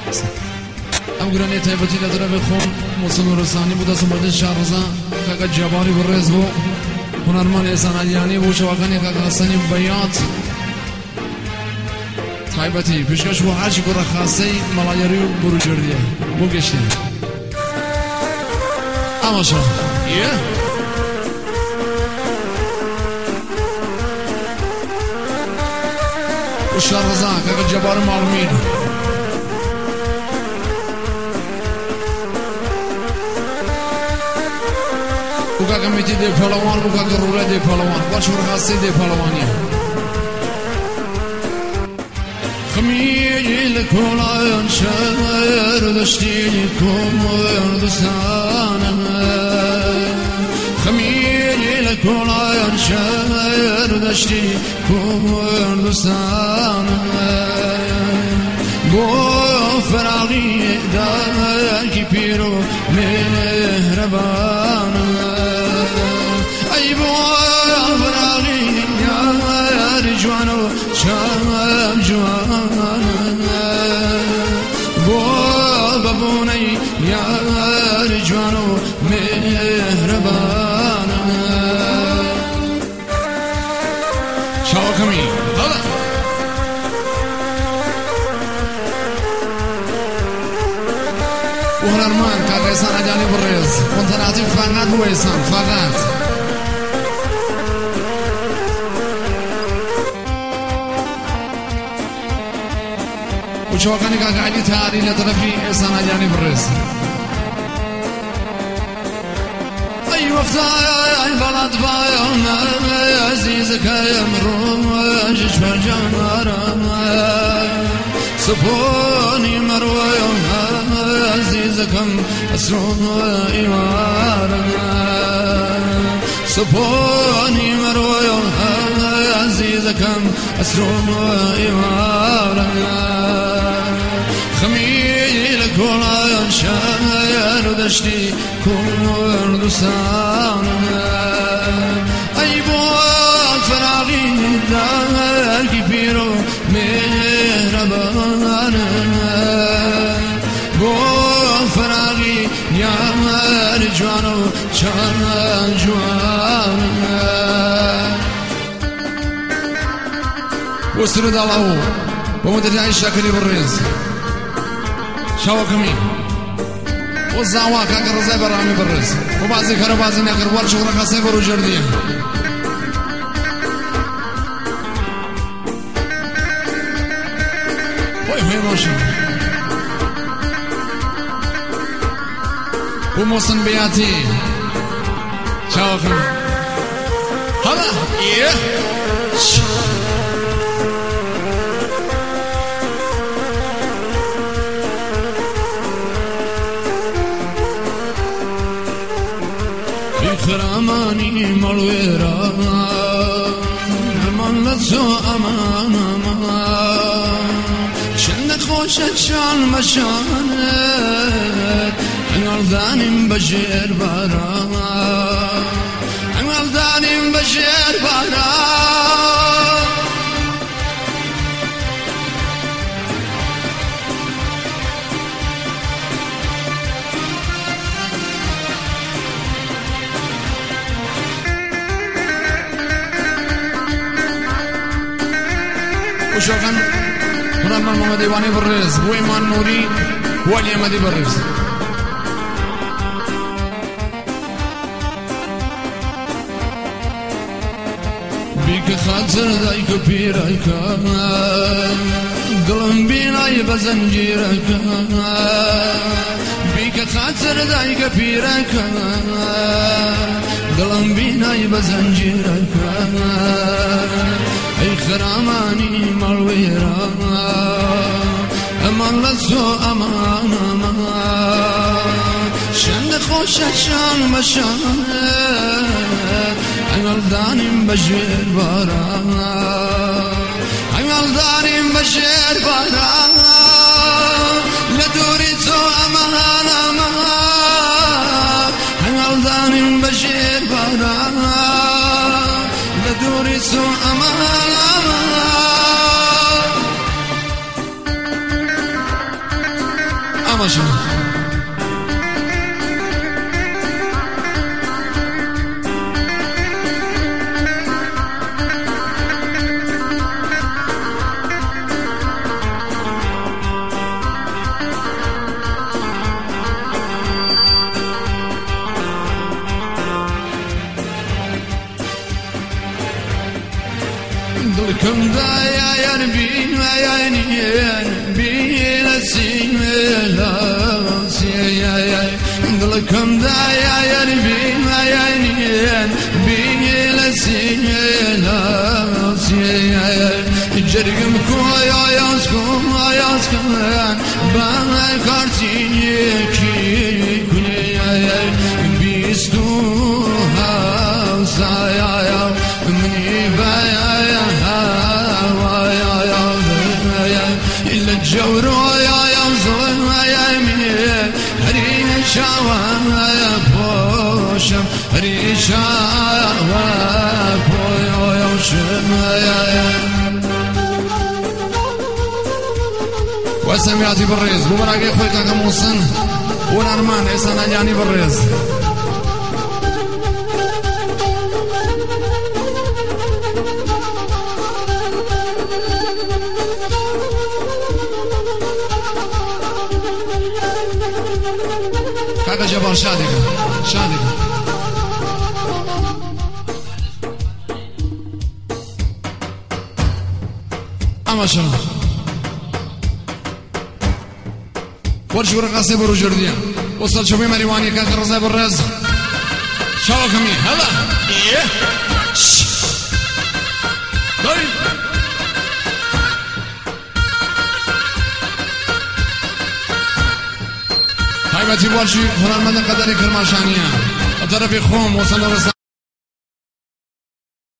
ام گرانی تایبتی لطرف خون محسن رسانی بود از اومده شهرزا کاکا جباری برز بو هنرمند احسان علیانی بو شواقانی کاکا حسنی بیات تایبتی پیشکش بو حاجی گره خاصی ملایری برو جردیه بو گشتیم اما شا شهرزا کاکا جبار معلومین بوكا كميتي دي فلوان بوكا كرولة دي فلوان واشور خاصي دي فلوانية خميجي لكولا ينشر دشتي كومر دسانا خميجي لكولا ينشر دشتي كومر دسانا بو فراغي داكي بيرو مهربانا أي بو فراغي يا رجوانو شام جوانا بو بابوني يا رجوانو مهربانا شاوكمي وهنرمان كاكا إحسان عجاني بالريز كنت نعطي فقط هو إحسان فقط وشوقني كاكا علي تاري لطرفي إحسان عجاني بالريز أي وفتاي بلد بايونا عزيزك يا مروج فرجان سبوني مرويونا عزيزكم أسروني وارنا سبوني مرويونا عزيزكم أسروني وارنا خميل كولا ينشان ودشتي كور دسانا أي بوك فراغي داكي بيرو مهربانا بو فراغي يا رجوانو شان جوانا وسرد الله ومدري عيش شاكري بالرز شاوكمي والزعوا كاكر رزاي برامي بالرز وبعضي كربازي ناكر ورش ورقا سيبر وجردية وي ماشي وموسن بياتي شاوكمي هلا خراماني ملويرا من لسو امان امان شنك خوشت شان مشانت انوال دانم بشير بارا انوال دانم بشير بارا وشوقا هنرمان محمد ايواني بالرز وإيمان نوري واليمدي بالرز بيك خاطر دايك بيرك دلم بيناي بزنجيرك بيك خاطر دايك بيرك دلم بيناي بزنجيرك أي خراماني ملويرا أمان لسو أمان أمان شن خوشت شان مشان أيوال دانم بشير بارا أيوال دانم بشير بارا لدوري تو أمان أمان أيوال دانم بشير بارا لدوري تو أمان اما شما دلكم ضايع بين ويانين بين السيلاسي دلكم ضايع بين ويانين بين السيلاسي جرقم كويا ياسكم ياسكم بنا كارتيني كي كنيا بيستو هاوسايا مني بايا الجور يا زلم يا مين ريشا يا بوشم ريشا بوشم يا وسمياتي بالريز بمراقي خويك كموسن ونرمان إسان أجاني بالريز كاكا جبار شادقة اما شنو ورش ورقصي برو جرديا وصل شوفي مريواني كاكا رزاي بالرز شاو كمي هلا ايه طيب هاي باتي ورشي هنرمند قدري كرماشانية الطرف خوم وصل